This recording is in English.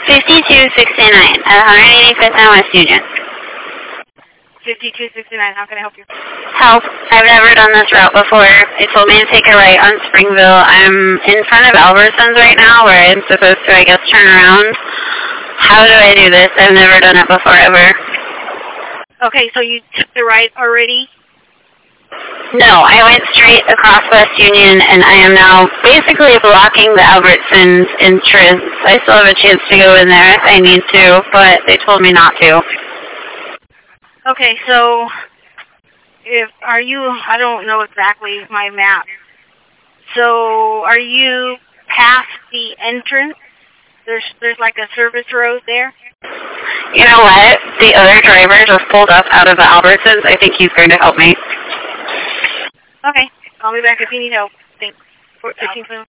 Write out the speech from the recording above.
5269 at 185th and West Union. 5269, how can I help you? Help. I've never done this route before. They told me to take a right on Springville. I'm in front of Albertsons right now where I'm supposed to, I guess, turn around. How do I do this? I've never done it before, ever. Okay, so you took the right already? No, I went straight across West Union, and I am now basically blocking the Albertsons entrance. I still have a chance to go in there if I need to, but they told me not to. Okay, so I don't know exactly my map. So are you past the entrance? There's like a service road there? You know what? The other driver just pulled up out of the Albertsons. I think he's going to help me. Okay, I'll be back if you need help. Thanks. 14